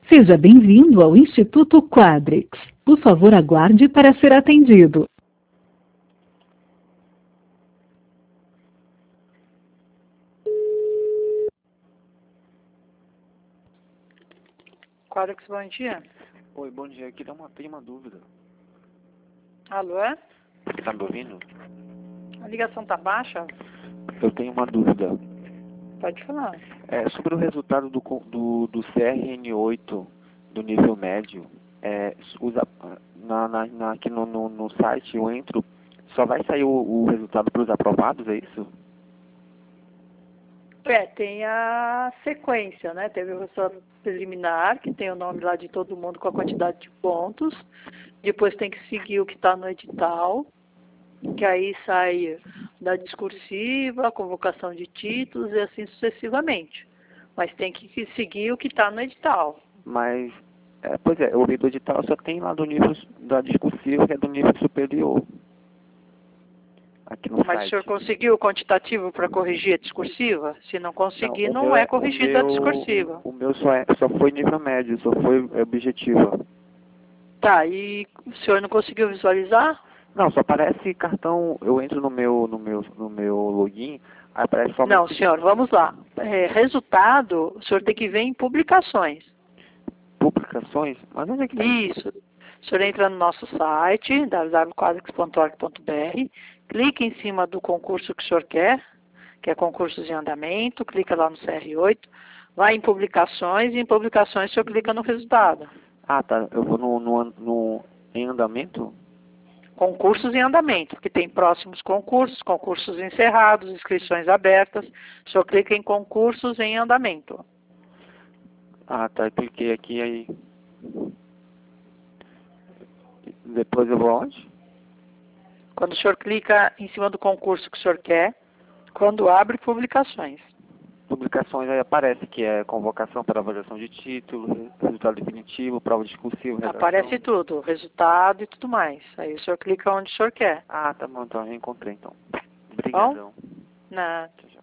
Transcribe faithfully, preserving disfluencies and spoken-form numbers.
Seja bem-vindo ao Instituto Quadrix. Por favor, aguarde para ser atendido. Quadrix, bom dia. Oi, bom dia. Eu queria uma, tenho uma dúvida. Alô, é? Você tá me ouvindo? A ligação tá baixa? Eu tenho uma dúvida. Pode falar. É sobre o resultado do, co- do, do C R N oito do nível médio. É, usa, na, na, na- aqui no, no, no site eu entro, só vai sair o, o resultado para os aprovados, é isso? É, tem a sequência, né? Teve o resultado preliminar, que tem o nome lá de todo mundo com a quantidade de pontos. Depois tem que seguir o que está no edital, que aí sai da discursiva, convocação de títulos e assim sucessivamente. Mas tem que seguir o que está no edital. Mas, é, pois é, eu ouvi do edital, só tem lá do nível su- da discursiva, que é do nível superior. Aqui no Mas o site. senhor conseguiu o quantitativo para corrigir a discursiva? Se não conseguir, o não, meu é é- o corrigida a meu- discursiva. O meu só, é, só foi nível médio, só foi é, objetiva. Tá, e o senhor não conseguiu visualizar? Não, só aparece cartão, eu entro no meu, no meu, no meu login, aí aparece somente Não, senhor, vamos lá. É, resultado, o senhor tem que ver em publicações. publicações, mas onde é que tá isso? Isso. O senhor entra no nosso site, w w w ponto quadrix ponto org ponto b r, clica em cima do concurso que o senhor quer, que é concursos em andamento, clica lá no C R oito, vai em publicações, e em publicações o senhor clica no resultado. Ah, tá, eu vou no, no, no em andamento? Concursos em andamento, que tem próximos concursos, concursos encerrados, inscrições abertas. O senhor clica em concursos em andamento. Ah, tá, eu cliquei aqui, aí, depois eu vou aonde? Quando o senhor clica em cima do concurso que o senhor quer, quando abre publicações. Publicações, aí aparece que é convocação para avaliação de título, resultado definitivo, prova discursiva, redação. Aparece tudo, resultado e tudo mais. Aí o senhor clica onde o senhor quer. Ah, tá bom, então, eu encontrei, então. Bom? Obrigadão. Nada. Tchau, tchau.